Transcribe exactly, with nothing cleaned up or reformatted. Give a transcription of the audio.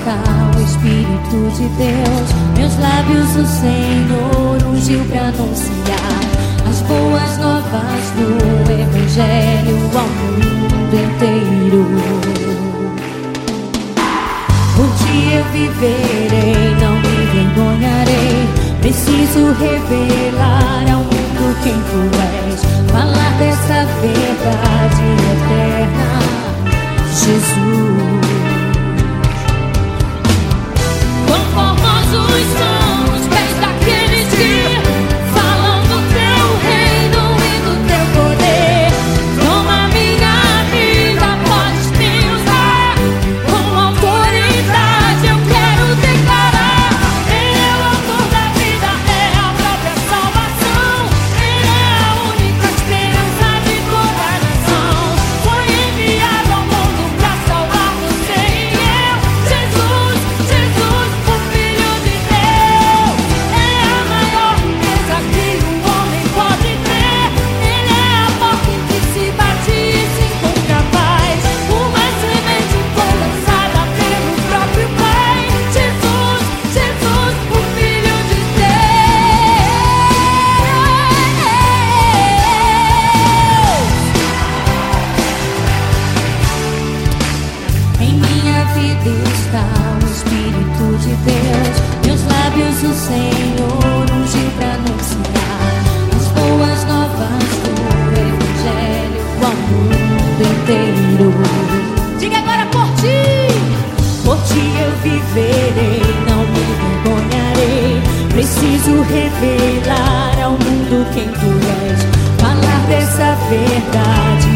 está o Espírito de Deus. Meus lábios o Senhor ungiu pra anunciar as boas novas do Evangelho ao mundo inteiro. Por ti eu viverei, não me envergonharei. Preciso revelar ao mundo quem tu és, falar dessa verdade eterna, Jesus. Quão formosos são os pés daqueles que falam do teu reino e do teu poder. Toma minha vida, podes me usar, com autoridade eu quero declarar: Ele é o autor da vida, é a própria salvação. Ele é a única esperança de toda a nação. Foi enviado ao mundo pra salvar você e eu. Jesus, Jesus, o Filho de Deus. É a maior riqueza que o homem pode ter. Ele é a porta em que se bate e se encontra paz. Uma semente foi lançada pelo próprio Pai. Jesus, Jesus, o Filho de Deus. Em minha vida está o Espírito de Deus. Meus lábios o Senhor ungiu pra anunciar as boas novas do Evangelho ao mundo inteiro. Diga agora: por ti, por ti eu viverei, não me envergonharei. Preciso revelar ao mundo quem tu és, falar dessa verdade